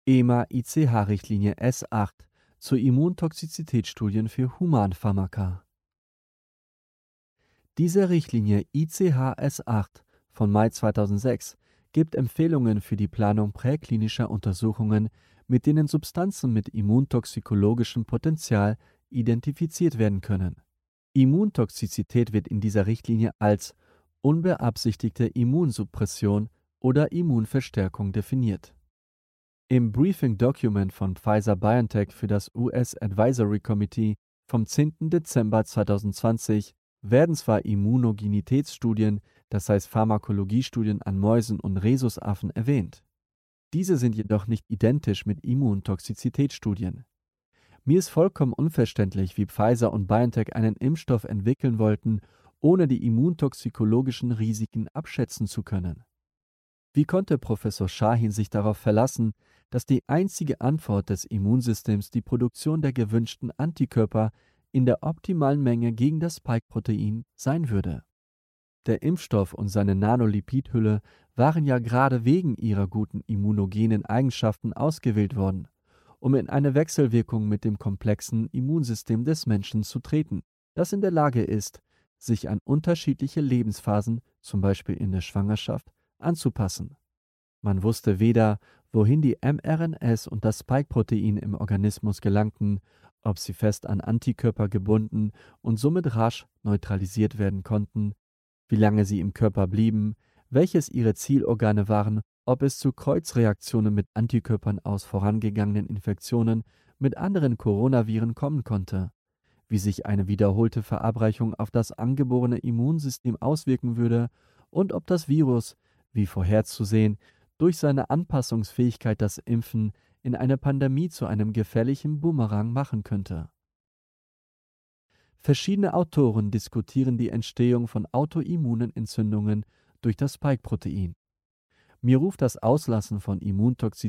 EMA-ICH-Richtlinie S8 zur Immuntoxizitätsstudien für Humanpharmaka. Diese Richtlinie ICH S8 von Mai 2006 gibt Empfehlungen für die Planung präklinischer Untersuchungen, mit denen Substanzen mit immuntoxikologischem Potenzial identifiziert werden können. Immuntoxizität wird in dieser Richtlinie als unbeabsichtigte Immunsuppression oder Immunverstärkung definiert. Im Briefing Document von Pfizer-BioNTech für das US Advisory Committee vom 10. Dezember 2020 werden zwar Immunogenitätsstudien, das heißt Pharmakologiestudien an Mäusen und Rhesusaffen erwähnt. Diese sind jedoch nicht identisch mit Immuntoxizitätsstudien. Mir ist vollkommen unverständlich, wie Pfizer und BioNTech einen Impfstoff entwickeln wollten, ohne die immuntoxikologischen Risiken abschätzen zu können. Wie konnte Professor Shahin sich darauf verlassen, dass die einzige Antwort des Immunsystems die Produktion der gewünschten Antikörper in der optimalen Menge gegen das Spike-Protein sein würde? Der Impfstoff und seine Nanolipidhülle waren ja gerade wegen ihrer guten immunogenen Eigenschaften ausgewählt worden, um in eine Wechselwirkung mit dem komplexen Immunsystem des Menschen zu treten, das in der Lage ist, sich an unterschiedliche Lebensphasen, zum Beispiel in der Schwangerschaft, anzupassen. Man wusste weder, wohin die mRNS und das Spike-Protein im Organismus gelangten, ob sie fest an Antikörper gebunden und somit rasch neutralisiert werden konnten, wie lange sie im Körper blieben, welches ihre Zielorgane waren, ob es zu Kreuzreaktionen mit Antikörpern aus vorangegangenen Infektionen mit anderen Coronaviren kommen konnte, wie sich eine wiederholte Verabreichung auf das angeborene Immunsystem auswirken würde und ob das Virus, wie vorherzusehen, durch seine Anpassungsfähigkeit das Impfen in einer Pandemie zu einem gefährlichen Boomerang machen könnte. Verschiedene Autoren diskutieren die Entstehung von autoimmunen Entzündungen durch das Spike-Protein. Mir ruft das Auslassen von